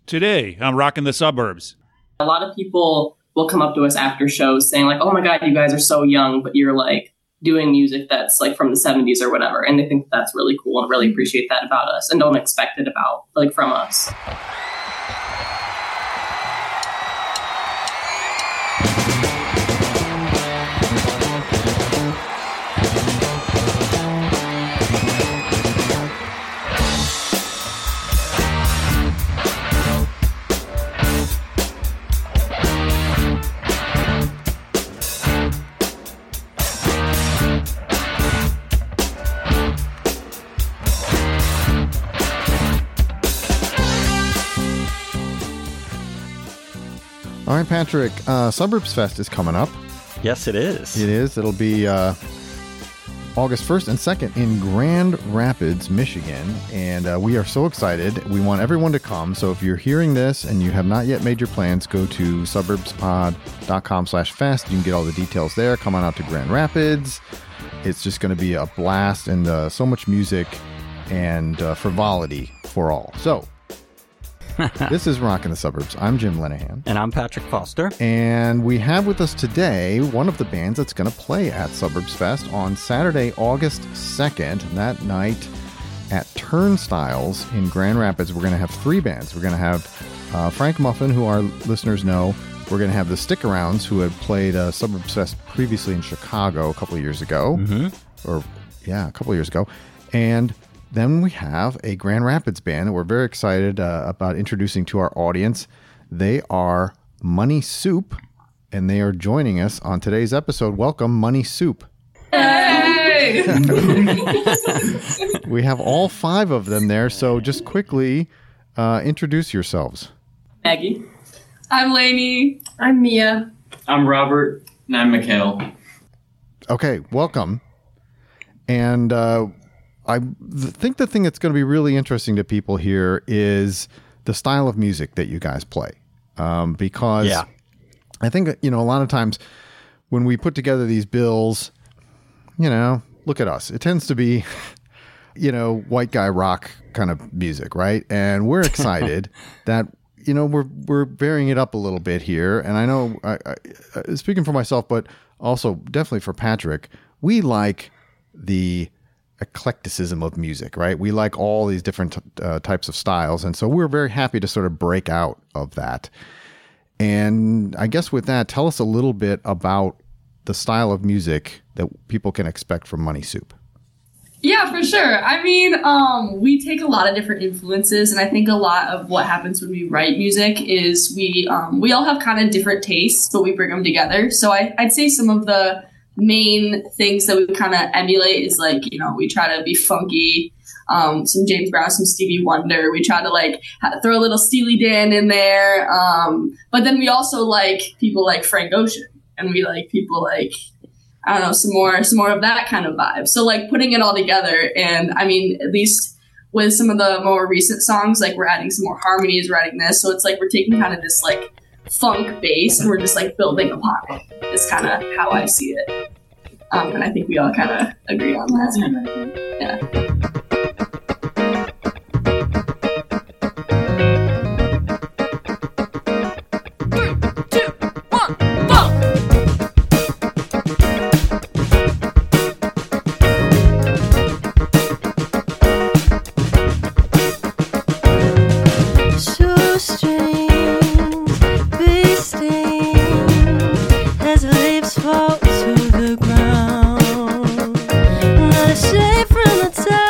Today, I'm rocking the suburbs. A lot of people will come up to us after shows saying like, oh my God, you guys are so young, but you're like doing music that's like from the 70s or whatever. And they think that's really cool and really appreciate that about us and don't expect it from us. All right, Patrick, Suburbs Fest is coming up. Yes, it is. It is. It'll be August 1st and 2nd in Grand Rapids, Michigan. And we are so excited. We want everyone to come. So if you're hearing this and you have not yet made your plans, go to suburbspod.com/fest. You can get all the details there. Come on out to Grand Rapids. It's just going to be a blast and so much music and frivolity for all. So this is Rockin' the Suburbs. I'm Jim Lenahan. And I'm Patrick Foster. And we have with us today one of the bands that's going to play at Suburbs Fest on Saturday, August 2nd. That night at Turnstiles in Grand Rapids, we're going to have three bands. We're going to have Frank Muffin, who our listeners know. We're going to have the Stick-Arounds, who had played Suburbs Fest previously in Chicago a couple of years ago. Mm-hmm. A couple of years ago. And then we have a Grand Rapids band that we're very excited about introducing to our audience. They are Money Soup, and they are joining us on today's episode. Welcome, Money Soup. Hey! We have all five of them there, so just quickly introduce yourselves. Maggie. I'm Lainey. I'm Mia. I'm Robert. And I'm Mikhail. Okay, welcome. And I think the thing that's going to be really interesting to people here is the style of music that you guys play. Because I think, a lot of times when we put together these bills, look at us. It tends to be, white guy rock kind of music, right? And we're excited that, we're varying it up a little bit here. And I know, speaking for myself, but also definitely for Patrick, we like the eclecticism of music, right? We like all these different types of styles. And so we're very happy to sort of break out of that. And I guess with that, tell us a little bit about the style of music that people can expect from Money Soup. Yeah, for sure. I mean, we take a lot of different influences, and I think a lot of what happens when we write music is we all have kind of different tastes, but we bring them together. So I'd say some of the main things that we kind of emulate is like, we try to be funky, some James Brown, some Stevie Wonder. We try to like throw a little Steely Dan in there. But then we also like people like Frank Ocean, and we like people like, I don't know, some more of that kind of vibe. So like putting it all together. And I mean, at least with some of the more recent songs, like we're adding some more harmonies, we're adding this. So it's like we're taking kind of this like funk bass and we're just like building upon it. It's kind of how I see it. And I think we all kind of agree on that. Yeah. Fall to the ground, not a shade from the top.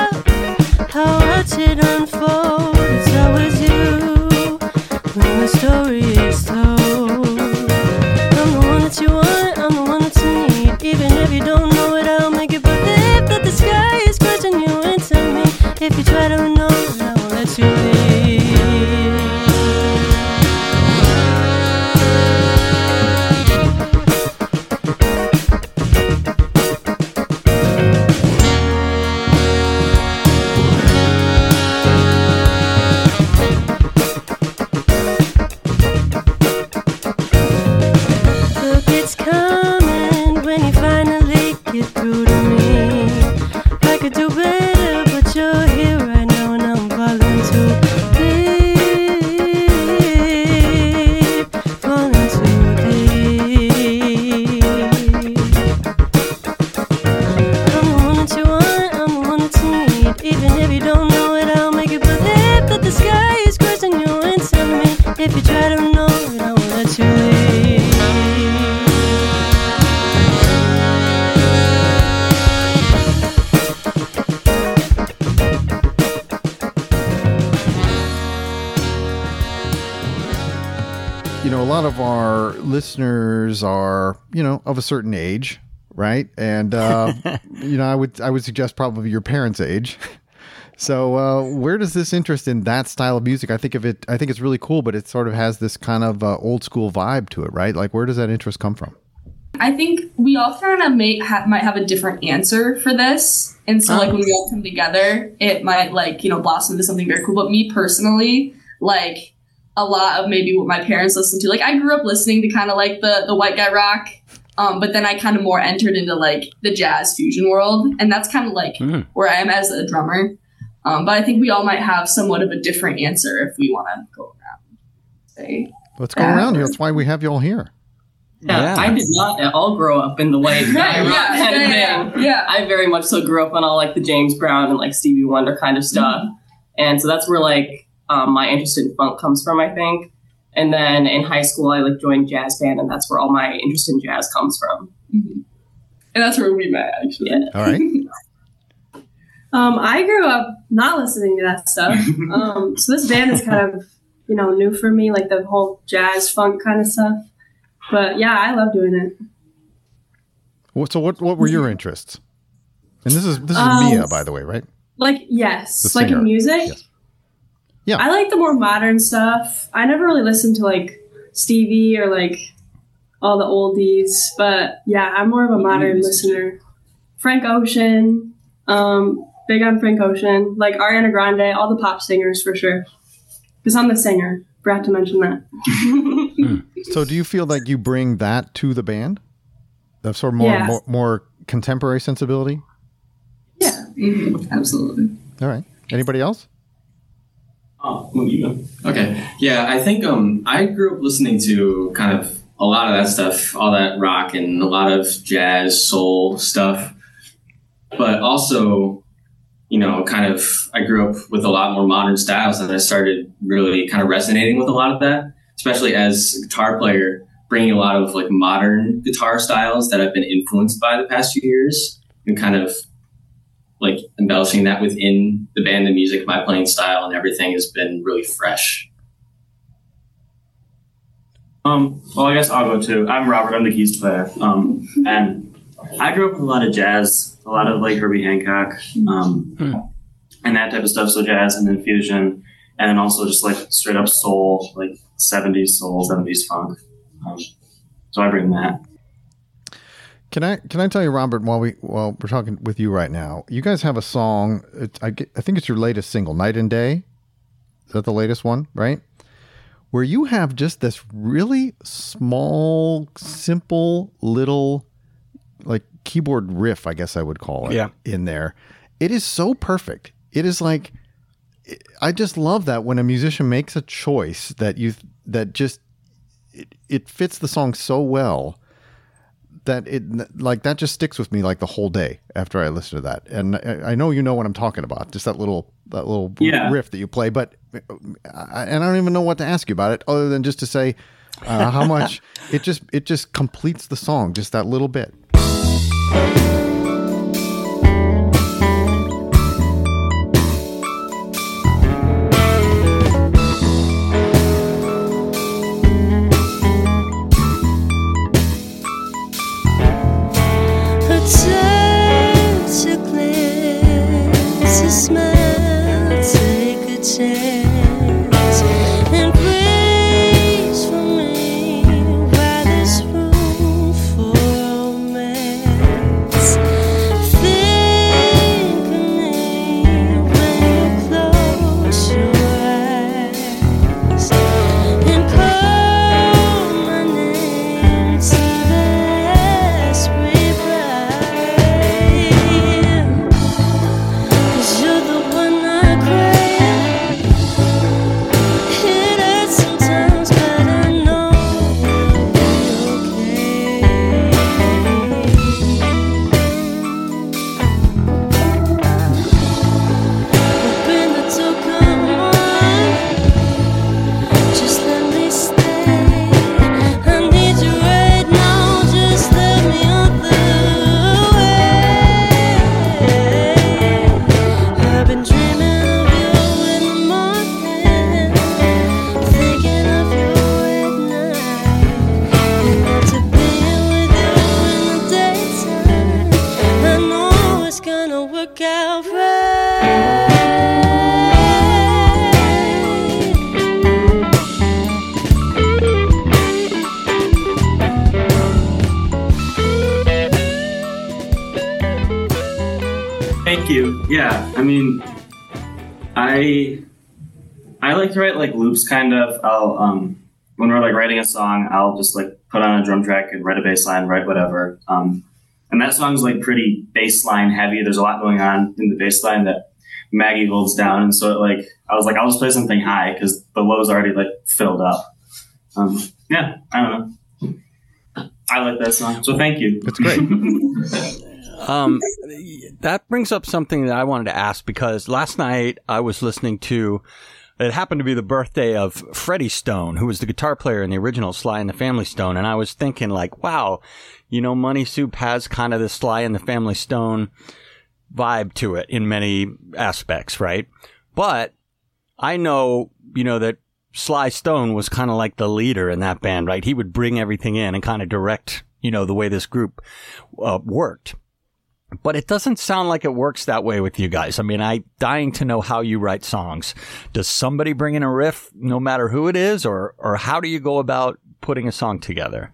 You know, a lot of our listeners are, you know, of a certain age, right? And you know, I would suggest probably your parents' age. So where does this interest in that style of music? I think it's really cool, but it sort of has this kind of old school vibe to it, right? Like, where does that interest come from? I think we all kind of might have a different answer for this. And so, like, when we all come together, it might, like, you know, blossom into something very cool. But me personally, like, a lot of maybe what my parents listened to. Like, I grew up listening to kind of, like, the white guy rock. But then I kind of more entered into, like, the jazz fusion world. And that's kind of, like, where I am as a drummer. But I think we all might have somewhat of a different answer if we want to go around. Let's go around here. That's why we have you all here. Yeah, I did not at all grow up in the white guy rock kind of thing. Yeah. I very much so grew up on all like the James Brown and like Stevie Wonder kind of stuff. And so that's where like my interest in funk comes from, I think. And then in high school, I like joined jazz band, and that's where all my interest in jazz comes from. And that's where we met, actually. Yeah. All right. I grew up not listening to that stuff. So this band is kind of, you know, new for me, like the whole jazz funk kind of stuff. But yeah, I love doing it. So what were your interests? And this is Mia, by the way, right? Like, yes. The Like singer. in music? Yes. Yeah. I like the more modern stuff. I never really listened to like Stevie or like all the oldies. But yeah, I'm more of a modern listener. Frank Ocean. Big on Frank Ocean. Like Ariana Grande, all the pop singers for sure. Because I'm the singer. Forgot to mention that. So do you feel like you bring that to the band? That sort of more contemporary sensibility? Yeah. Absolutely. All right. Anybody else? Okay. Yeah, I think I grew up listening to kind of a lot of that stuff, all that rock and a lot of jazz, soul stuff. But also, you know, kind of I grew up with a lot more modern styles, and I started really kind of resonating with a lot of that, especially as a guitar player, bringing a lot of like modern guitar styles that I've been influenced by the past few years, and kind of like embellishing that within the band and music, my playing style and everything has been really fresh. Well, I guess I'll go too. I'm Robert. I'm the keys player. And I grew up with a lot of jazz, a lot of like Herbie Hancock, and that type of stuff. So jazz and then fusion, and then also just like straight up soul, like 70s soul, 70s funk. So I bring that. Can I tell you, Robert, while we're talking with you right now, you guys have a song. I think it's your latest single, Night and Day. Is that the latest one, right? Where you have just this really small, simple little like keyboard riff, I guess I would call it, in there. It is so perfect. It is like, I just love that when a musician makes a choice that it fits the song so well that that just sticks with me like the whole day after I listen to that. And I know you know what I'm talking about, just that little riff that you play, but I don't even know what to ask you about it other than just to say how much it just completes the song, just that little bit. thank you. Yeah, I mean, I like to write like loops, kind of. I'll when we're like writing a song, I'll just like put on a drum track and write a bass line, write whatever. And that song's like pretty bass line heavy. There's a lot going on in the bass line that Maggie holds down, and so I was like, I'll just play something high because the low's already like filled up. Yeah, I don't know. I like that song, so thank you. It's great. That brings up something that I wanted to ask, because last night I was listening to, it happened to be the birthday of Freddie Stone, who was the guitar player in the original Sly and the Family Stone. And I was thinking like, wow, you know, Money Soup has kind of the Sly and the Family Stone vibe to it in many aspects, right? But I know, you know, that Sly Stone was kind of like the leader in that band, right? He would bring everything in and kind of direct, you know, the way this group worked. But it doesn't sound like it works that way with you guys. I mean, I'm dying to know how you write songs. Does somebody bring in a riff no matter who it is, or how do you go about putting a song together?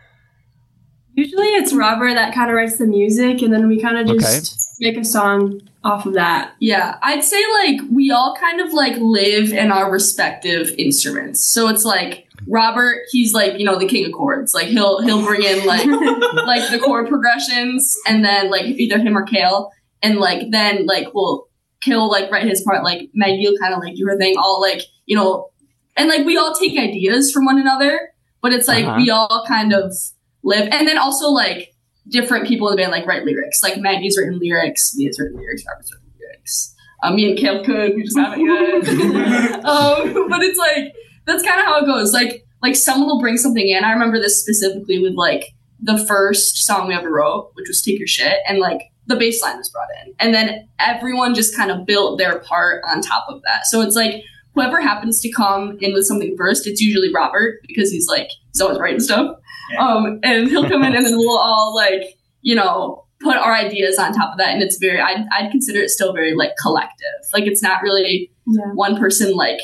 Usually it's Robert that kind of writes the music, and then we kind of just make a song off of that. Yeah, I'd say like we all kind of like live in our respective instruments. So it's like Robert, he's like, you know, the king of chords. Like he'll bring in like like the chord progressions, and then like either him or Kale, and like then like Kale like write his part, like Maggie will kind of like do her thing, all like, you know, and like we all take ideas from one another, but it's like we all kind of live, and then also like different people in the band like write lyrics. Like Maggie's written lyrics, Mia's written lyrics, Robert's written lyrics. Me and Kale could, we just haven't yet. But it's like that's kind of how it goes. Like someone will bring something in. I remember this specifically with like the first song we ever wrote, which was Take Your Shit, and like the bass line was brought in, and then everyone just kind of built their part on top of that. So it's like whoever happens to come in with something first, it's usually Robert, because he's always writing stuff. And he'll come in, and then we'll all like, you know, put our ideas on top of that. And it's very, I'd consider it still very like collective. Like it's not really one person like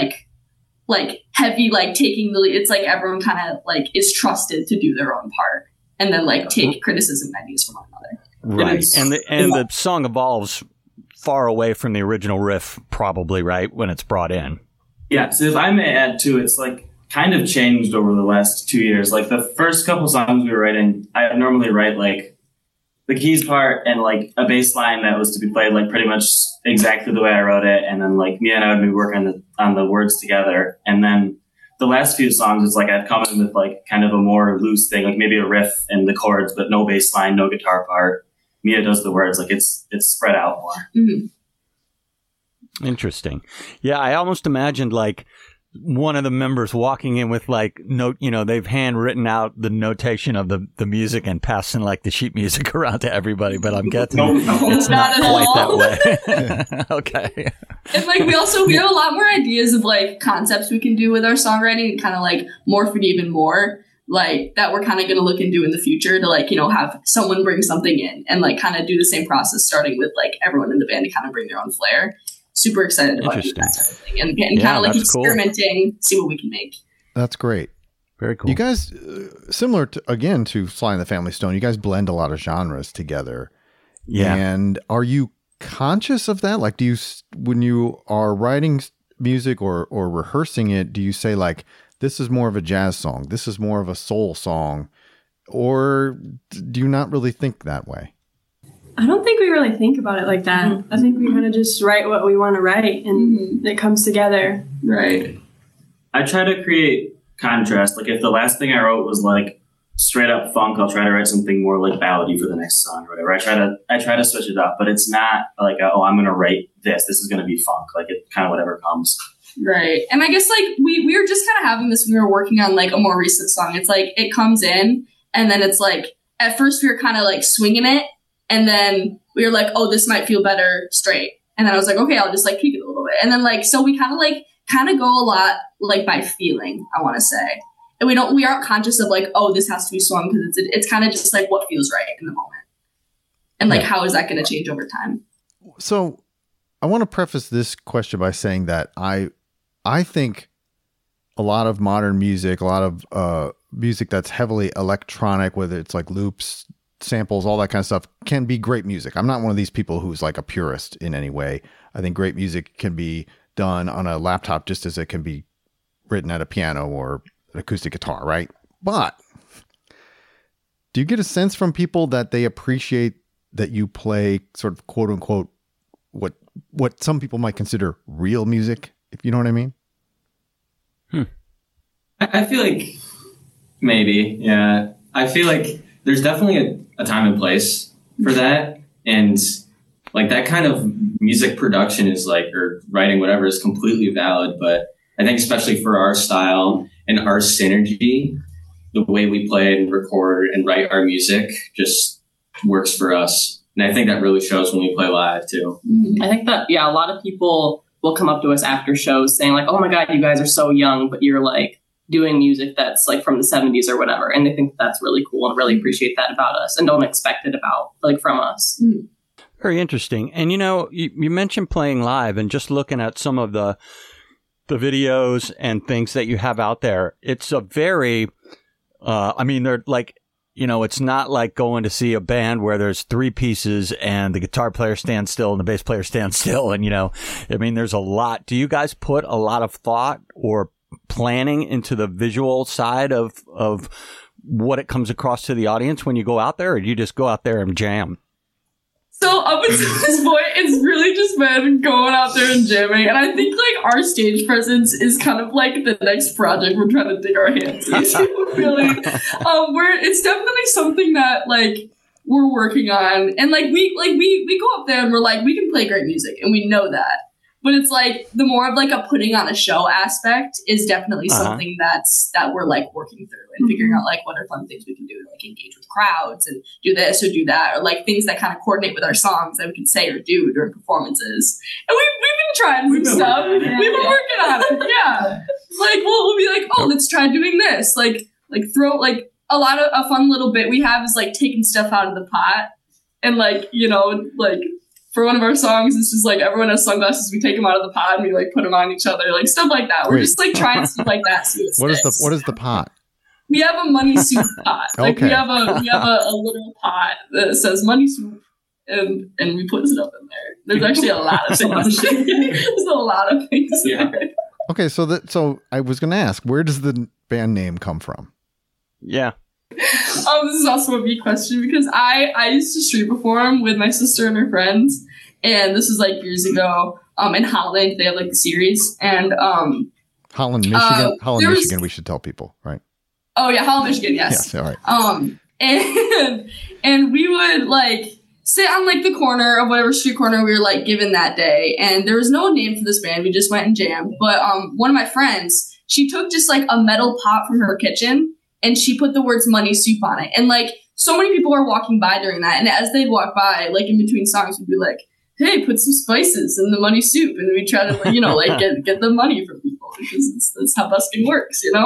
heavy, like taking the lead. It's like everyone kind of like is trusted to do their own part, and then like take criticism and ideas from one another. Right. And the song evolves far away from the original riff, probably, right, when it's brought in. Yeah, so if I may add too, it's like kind of changed over the last 2 years. Like the first couple songs we were writing, I normally write like the keys part and like a bass line that was to be played like pretty much exactly the way I wrote it, and then like Mia and I would be working on the words together. And then the last few songs, it's like I've come in with like kind of a more loose thing, like maybe a riff and the chords, but no bass line, no guitar part. Mia does the words, like it's spread out more. Mm-hmm. Interesting. Yeah, I almost imagined like one of the members walking in with like note, you know, they've handwritten out the notation of the music and passing like the sheet music around to everybody, but I'm guessing it's not quite that way. Okay. And like we have a lot more ideas of like concepts we can do with our songwriting, and kind of like morph it even more, like that we're kind of going to look into in the future to like, you know, have someone bring something in and like kind of do the same process, starting with like everyone in the band to kind of bring their own flair. Super excited about that sort of thing, and kind of like experimenting, see what we can make. That's great. Very cool. You guys, similar to Sly and the Family Stone, you guys blend a lot of genres together. Yeah. And are you conscious of that? Like, when you are writing music or rehearsing it, do you say like, this is more of a jazz song, this is more of a soul song, or do you not really think that way? I don't think we really think about it like that. Mm-hmm. I think we kind of just write what we want to write, and it comes together. Right. I try to create contrast. Like if the last thing I wrote was like straight up funk, I'll try to write something more like ballady for the next song or whatever. I try to switch it up, but it's not like, oh, I'm going to write this. This is going to be funk. Like it kind of whatever comes. Right. And I guess like we were just kind of having this when we were working on like a more recent song. It's like it comes in, and then it's like at first we were kind of like swinging it. And then we were like, oh, this might feel better straight. And then I was like, okay, I'll just like tweak it a little bit. And then like, so we kind of go a lot like by feeling, I want to say. And we aren't conscious of like, oh, this has to be swung, because it's kind of just like what feels right in the moment. And like, how is that going to change over time? So I want to preface this question by saying that I think a lot of modern music, a lot of music that's heavily electronic, whether it's like loops, samples, all that kind of stuff can be great music. I'm not one of these people who's like a purist in any way. I think great music can be done on a laptop just as it can be written at a piano or an acoustic guitar, right? But do you get a sense from people that they appreciate that you play sort of quote unquote what some people might consider real music, if you know what I mean? I feel like maybe, yeah. I feel like there's definitely a time and place for that. And like that kind of music production is like, or writing, whatever, is completely valid. But I think especially for our style and our synergy, the way we play and record and write our music just works for us. And I think that really shows when we play live too. I think that, yeah, a lot of people will come up to us after shows saying like, oh my God, you guys are so young, but you're like doing music that's like from the 70s or whatever. And they think that's really cool and really appreciate that about us and don't expect it from us. Very interesting. And you mentioned playing live, and just looking at some of the videos and things that you have out there, it's a very, they're like, it's not like going to see a band where there's three pieces and the guitar player stands still and the bass player stands still. And, there's a lot. Do you guys put a lot of thought or planning into the visual side of what it comes across to the audience when you go out there, or do you just go out there and jam? So up until this point, it's really just been going out there and jamming. And I think like our stage presence is kind of like the next project we're trying to dig our hands into. Really, it's definitely something that like we're working on. And like we go up there and we're like, we can play great music, and we know that. But it's like the more of like a putting on a show aspect is definitely something that we're like working through and figuring out like what are fun things we can do to like engage with crowds and do this or do that, or like things that kind of coordinate with our songs that we can say or do during performances. And we've been trying some stuff. We've been working on it. Yeah. Like we'll be like, oh, let's try doing this. Like throw like a lot of a fun little bit we have is like taking stuff out of the pot and like, like for one of our songs, it's just like everyone has sunglasses. We take them out of the pot and we like put them on each other, like stuff like that. We're just like trying stuff like that. What is the pot? We have a money soup pot. Like okay. we have a little pot that says money soup, and we put it up in there. There's actually a lot of things. There's a lot of things. Yeah. There. Okay, so I was going to ask, where does the band name come from? Yeah. This is also a big question because I used to street perform with my sister and her friends, and this was like years ago. In Holland, they have like the series, and Holland, Michigan. Holland, Michigan. We should tell people, right? Oh yeah, Holland, Michigan. Yes. Yes. All right. And we would like sit on like the corner of whatever street corner we were like given that day, and there was no name for this band. We just went and jammed. But one of my friends, she took just like a metal pot from her kitchen, and she put the words money soup on it. And like so many people were walking by during that. And as they'd walk by, like in between songs, we'd be like, hey, put some spices in the money soup. And we try to, like, get the money from people because that's how busking works, we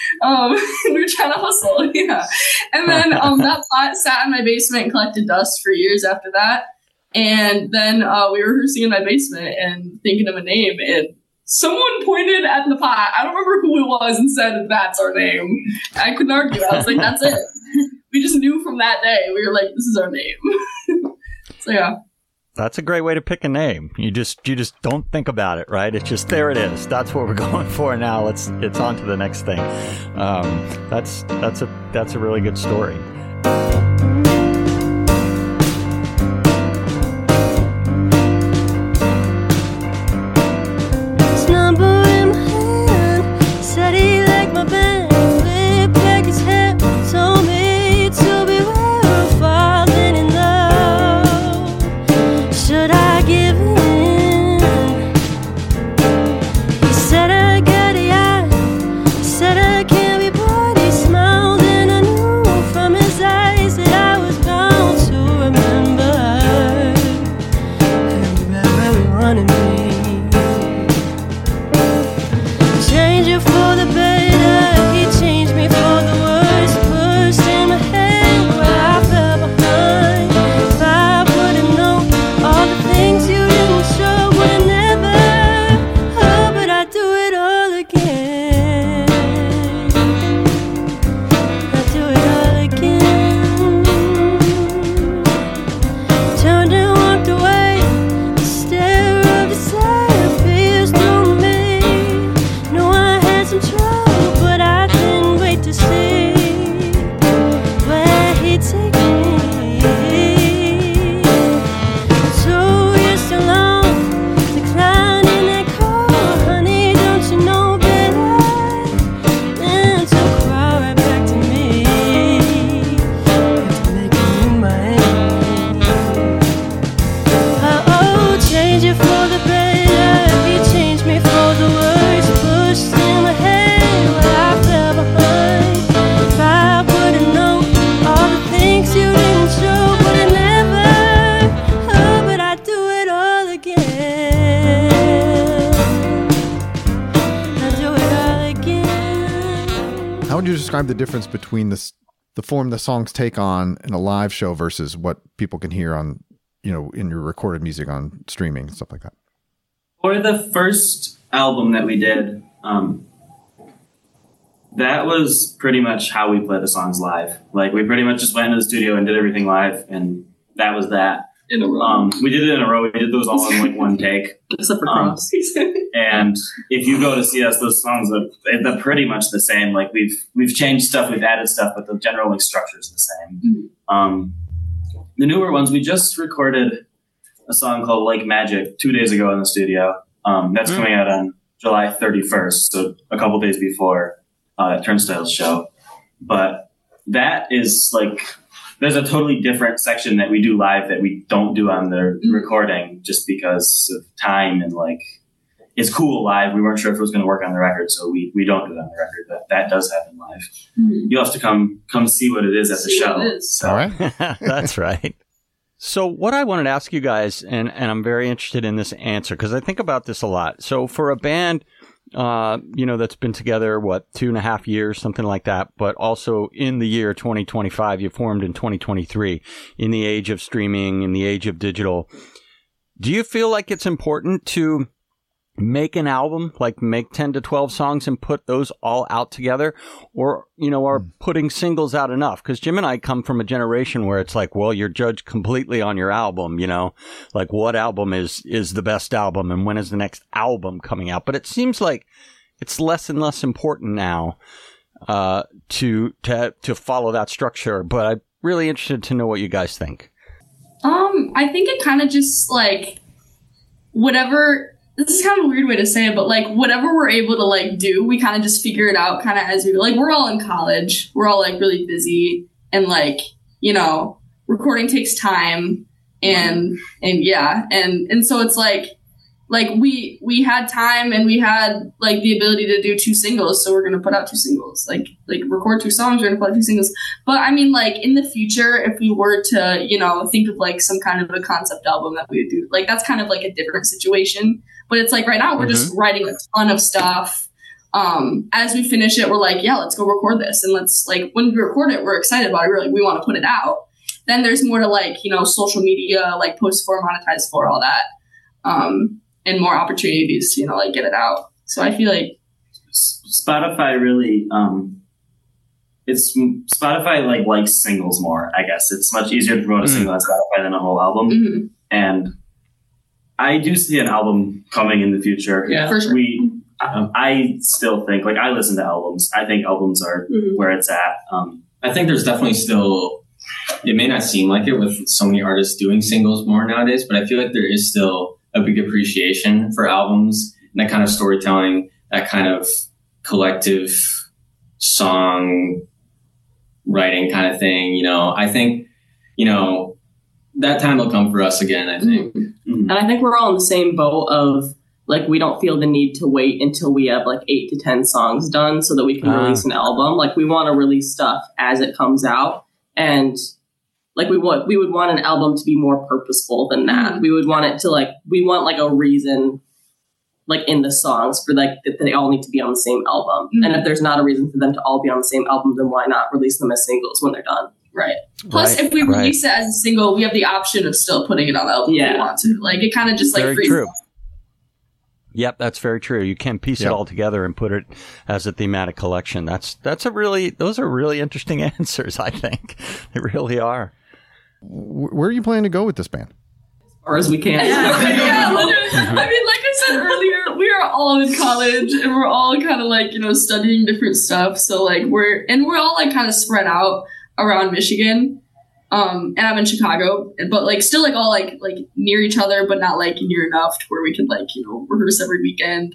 were trying to hustle. Yeah. And then that pot sat in my basement and collected dust for years after that. And then we were rehearsing in my basement and thinking of a name, and someone pointed at the pot. I don't remember who it was and said, that's our name. I couldn't argue. I was like, that's it. We just knew from that day. We were like, this is our name. So, yeah. That's a great way to pick a name. You just don't think about it, right? It's just, there it is. That's what we're going for now. It's on to the next thing. That's a really good story. Said I can't be bought. He smiled and I knew from his How would you describe the difference between the form the songs take on in a live show versus what people can hear on, in your recorded music on streaming and stuff like that? For the first album that we did, that was pretty much how we play the songs live. Like, we pretty much just went into the studio and did everything live, and that was that. In a row. We did it in a row. We did those all in like one take. Except for Cross. And if you go to see us, those songs they're pretty much the same. Like, we've changed stuff, we've added stuff, but the general like structure is the same. Mm-hmm. The newer ones, we just recorded a song called Like Magic 2 days ago in the studio. That's coming out on July 31st, so a couple days before Turnstile's show. But that is like, there's a totally different section that we do live that we don't do on the recording, just because of time and like, it's cool live. We weren't sure if it was going to work on the record, so we don't do it on the record, but that does happen live. Mm-hmm. You'll have to come see what it is at the show. So. All right. That's right. So what I wanted to ask you guys, and I'm very interested in this answer, because I think about this a lot. So for a band, that's been together, 2.5 years, something like that, but also in the year 2025, you formed in 2023, in the age of streaming, in the age of digital. Do you feel like it's important to make an album, like make 10 to 12 songs and put those all out together, or, are putting singles out enough? Because Jim and I come from a generation where it's like, well, you're judged completely on your album, like what album is the best album and when is the next album coming out? But it seems like it's less and less important now to follow that structure. But I'm really interested to know what you guys think. I think it kind of just like whatever. This is kind of a weird way to say it, but like whatever we're able to like do, we kind of just figure it out kind of as we like. We're all in college. We're all like really busy, and like, recording takes time, and so it's like we had time and we had like the ability to do 2 singles, so we're gonna put out 2 singles, like record 2 songs, we're gonna put out 2 singles. But I mean, like in the future, if we were to think of like some kind of a concept album that we would do, like that's kind of like a different situation. But it's like right now we're just writing a ton of stuff. As we finish it, we're like, yeah, let's go record this, and let's like when we record it, we're excited about it. We're like, we want to put it out. Then there's more to like social media, like post for, monetize for, all that. And more opportunities to, like get it out. So I feel like Spotify really, Spotify likes singles more, I guess. It's much easier to promote a single on Spotify than a whole album. Mm-hmm. And I do see an album coming in the future. Yeah, for sure. I still think, like, I listen to albums. I think albums are where it's at. I think there's definitely still, it may not seem like it with so many artists doing singles more nowadays, but I feel like there is still a big appreciation for albums and that kind of storytelling, that kind of collective song writing kind of thing. I think, that time will come for us again, I think. Mm-hmm. And I think we're all in the same boat of like, we don't feel the need to wait until we have like 8 to 10 songs done so that we can release an album. Like, we want to release stuff as it comes out. And like, we would want an album to be more purposeful than that. Mm-hmm. We would want it to we want like a reason, like in the songs for like that they all need to be on the same album. Mm-hmm. And if there's not a reason for them to all be on the same album, then why not release them as singles when they're done? Right. Plus, if we release it as a single, we have the option of still putting it on the album if we want to. Like, it kind of just very frees true. Yep, that's very true. You can piece it all together and put it as a thematic collection. Those are really interesting answers, I think. They really are. Where are you planning to go with this band? As far as we can. Yeah, literally. I mean, like I said earlier, we are all in college and we're all kind of like, studying different stuff. So like we're all like kind of spread out around Michigan. And I'm in Chicago, but like still like all like near each other, but not like near enough to where we could like, rehearse every weekend.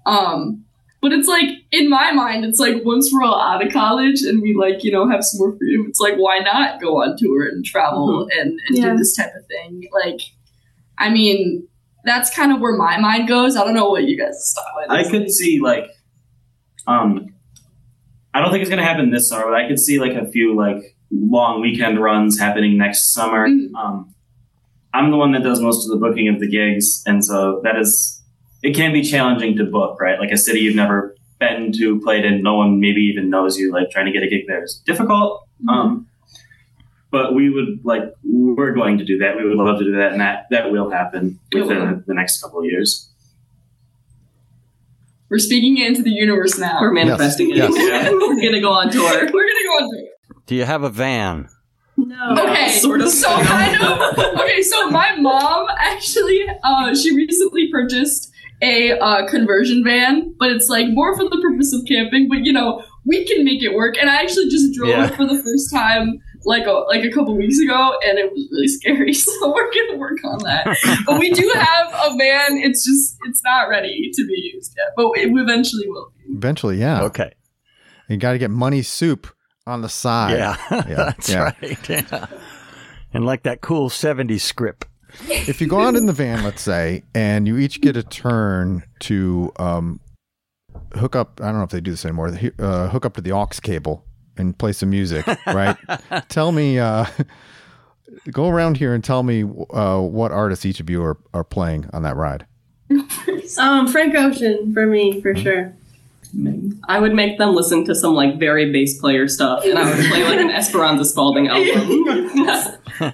But it's like, in my mind, it's like once we're all out of college and we like, have some more freedom, it's like, why not go on tour and travel and do this type of thing? Like, I mean, that's kind of where my mind goes. I don't know what you guys thought. I could see like, I don't think it's going to happen this summer, but I could see like a few like long weekend runs happening next summer. Mm-hmm. I'm the one that does most of the booking of the gigs. And so it can be challenging to book, right? Like a city you've never been to, played in, no one maybe even knows you, like trying to get a gig there is difficult. But we're going to do that. We would love to do that, and that will happen within the next couple of years. We're speaking it into the universe now. We're manifesting Yes. it. We're gonna go on tour. Do you have a van? No. Okay, sort of. So kind of. Okay, so my mom actually, she recently purchased a conversion van, but it's like more for the purpose of camping. But we can make it work. And I actually just drove it for the first time like a couple weeks ago, and it was really scary. So we're gonna work on that. But we do have a van. It's not ready to be used yet, but it eventually will be. Eventually, yeah. Okay. You got to get Money Soup on the side. Yeah, that's right. Yeah. And like that cool 70s script. If you go out in the van, let's say, and you each get a turn to hook up, I don't know if they do this anymore, hook up to the aux cable and play some music, right? Tell me, go around here and tell me what artists each of you are playing on that ride. Frank Ocean for me, for sure. I would make them listen to some like very bass player stuff, and I would play like an Esperanza Spalding album.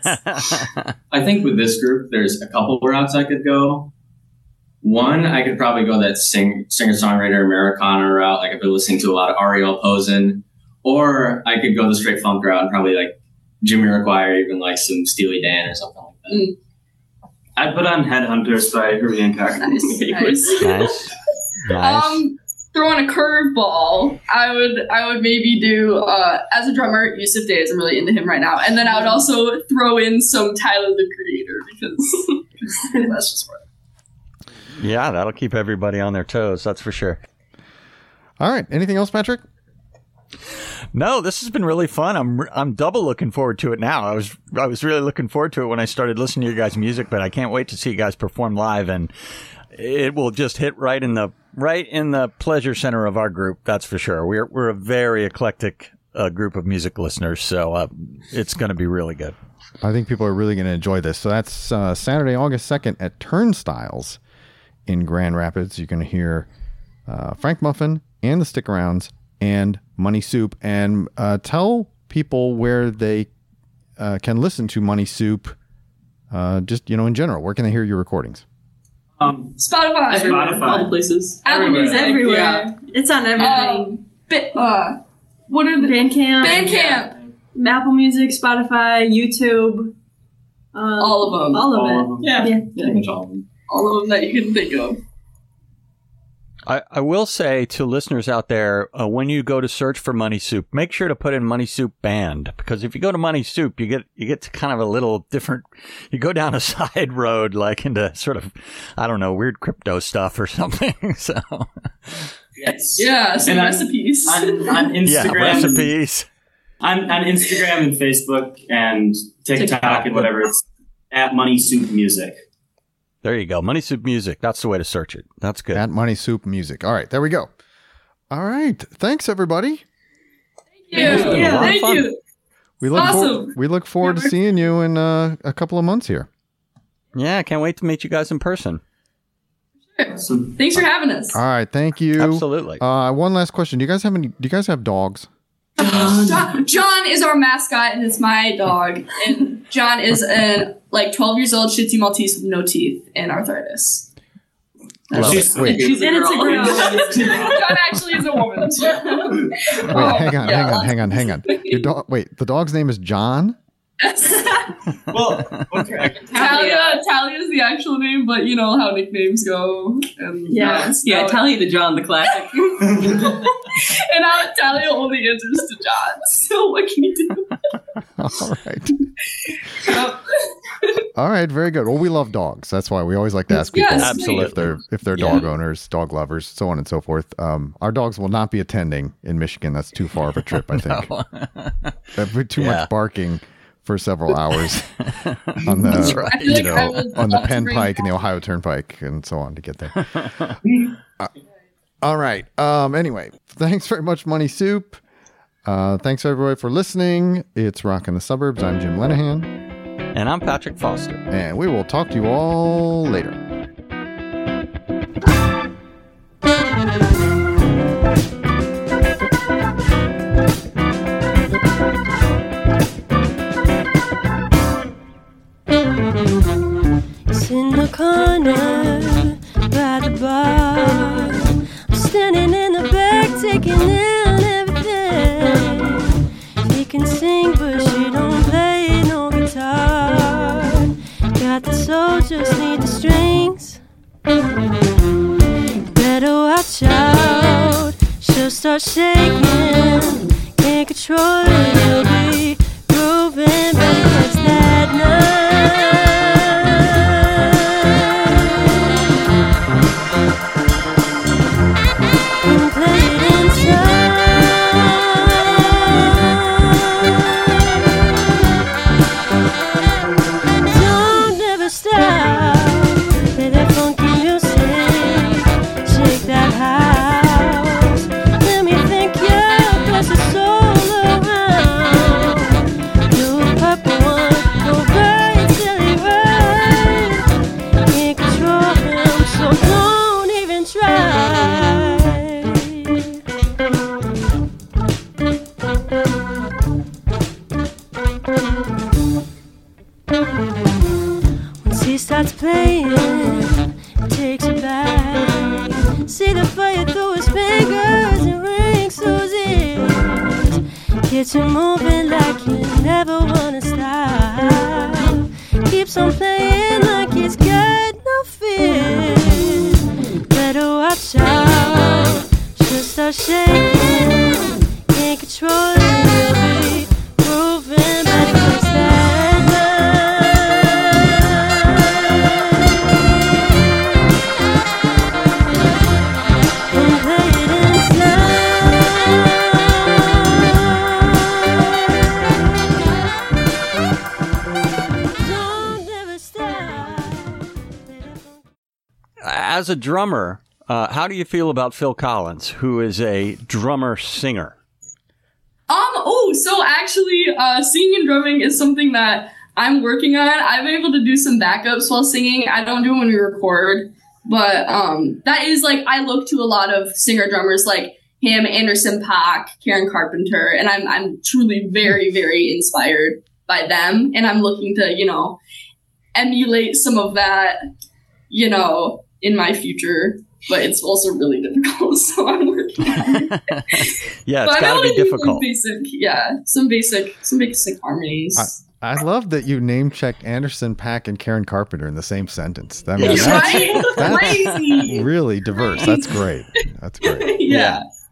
I think with this group, there's a couple routes I could go. One, I could probably go that singer-songwriter Americana route, like I've been listening to a lot of Ariel Posen. Or I could go the straight funk route and probably like Jamiroquai or even like some Steely Dan or something like that. I'd put on Headhunters by Herbie Hancock. Nice. Nice. Throwing a curveball, I would maybe do as a drummer, Yusuf Days. I'm really into him right now, and then I would also throw in some Tyler the Creator because that's just what. Yeah, that'll keep everybody on their toes. That's for sure. All right. Anything else, Patrick? No, this has been really fun. I'm double looking forward to it now. I was really looking forward to it when I started listening to your guys' music, but I can't wait to see you guys perform live, and it will just hit right in the pleasure center of our group. That's for sure. We're a very eclectic group of music listeners, so it's going to be really good. I think people are really going to enjoy this. So that's Saturday, August 2nd at Turnstiles in Grand Rapids. You're going to hear Frank Muffin and the Stick-Arounds and Money Soup, and tell people where they can listen to Money Soup, just, in general. Where can they hear your recordings? Spotify. All the places. Apple Music. Everywhere. Yeah. It's on everything. What are the Bandcamp. Apple Music, Spotify, YouTube. All of them. All of it. Yeah. Pretty much all of them. All of them that you can think of. I will say to listeners out there, when you go to search for Money Soup, make sure to put in Money Soup Band, because if you go to Money Soup, you get to kind of a little different. You go down a side road, like into sort of, I don't know, weird crypto stuff or something. So Yes. Yeah, some And recipes. on Instagram. yeah, recipes. On Instagram and Facebook and TikTok and whatever, it's at Money Soup Music. There you go. Money Soup Music. That's the way to search it. That's good. At Money Soup Music. All right, there we go. All right. Thanks, everybody. Thank you. We look Awesome. we look forward to seeing you in a couple of months here. Yeah, I can't wait to meet you guys in person. Thanks for having us. All right, thank you. Absolutely. One last question. Do you guys have dogs? John is our mascot, and it's my dog. And John is a 12 years old Shih Tzu Maltese with no teeth and arthritis. Wait, She's a And it's a girl. girl. John actually is a woman. hang on. Your dog. Wait, the dog's name is John? Well, okay. Talia is the actual name, but you know how nicknames go. And Yeah, Talia the John, the classic. And now Talia only answers to John. So what can you do? All right. All right, very good. Well, we love dogs. That's why we always like to ask people Yes, absolutely. if they're dog owners, dog lovers, so on and so forth. Our dogs will not be attending in Michigan. That's too far of a trip, I think. That'd be too much barking for several hours on the That's right. on the Penn Pike and the Ohio Turnpike and so on to get there. All right. Anyway, thanks very much, Money Soup. Thanks everybody for listening. It's Rockin' the Suburbs. I'm Jim Lenahan. And I'm Patrick Foster. And we will talk to you all later. start shaking, can't control it, you'll be grooving, better catch that night, and play it inside. Don't ever stop, play that funky music, shake that house, let me think you pass the soul around. You purple one, go right till he right. Can't control him, so don't even try. Once he starts playing, it takes you back. See the fire through his fingers and rings through his ears. Gets you moving like you never wanna stop. Keeps on playing like he's got no fear. Better watch out, she'll start shaking. Can't control it, you'll be grooving, better catch that night, and play it inside. Don't ever stop. As a drummer, how do you feel about Phil Collins, who is a drummer-singer? So actually, singing and drumming is something that I'm working on. I'm able to do some backups while singing. I don't do it when we record, but that is like, I look to a lot of singer drummers like him, Anderson .Paak, Karen Carpenter, and I'm truly very, very inspired by them. And I'm looking to, emulate some of that, in my future. But it's also really difficult, so I'm working on it. Yeah, it's got to be difficult. Some basic harmonies. I love that you name checked Anderson .Paak and Karen Carpenter in the same sentence. That Right? that's Crazy. really diverse. That's great. That's great. Yeah.